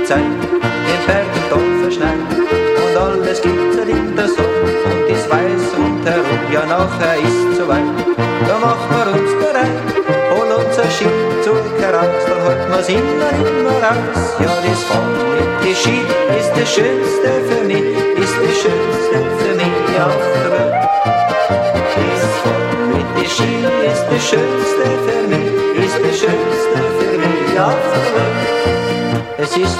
Zeit in Berg und Dorf verschneit. Und alles glitzert in der Sonne und ist weiß rundherum, ja nachher ist soweit. Da machen wir uns bereit, hol unser Skizug heraus, dann halten wir's immer raus. Ja, das Fahren mit die Ski ist das Schönste für mich, ist das Schönste für mich auf der Welt. Das Fahren mit die Ski ist das Schönste für mich, ist das Schönste für mich auf der Welt. Es ist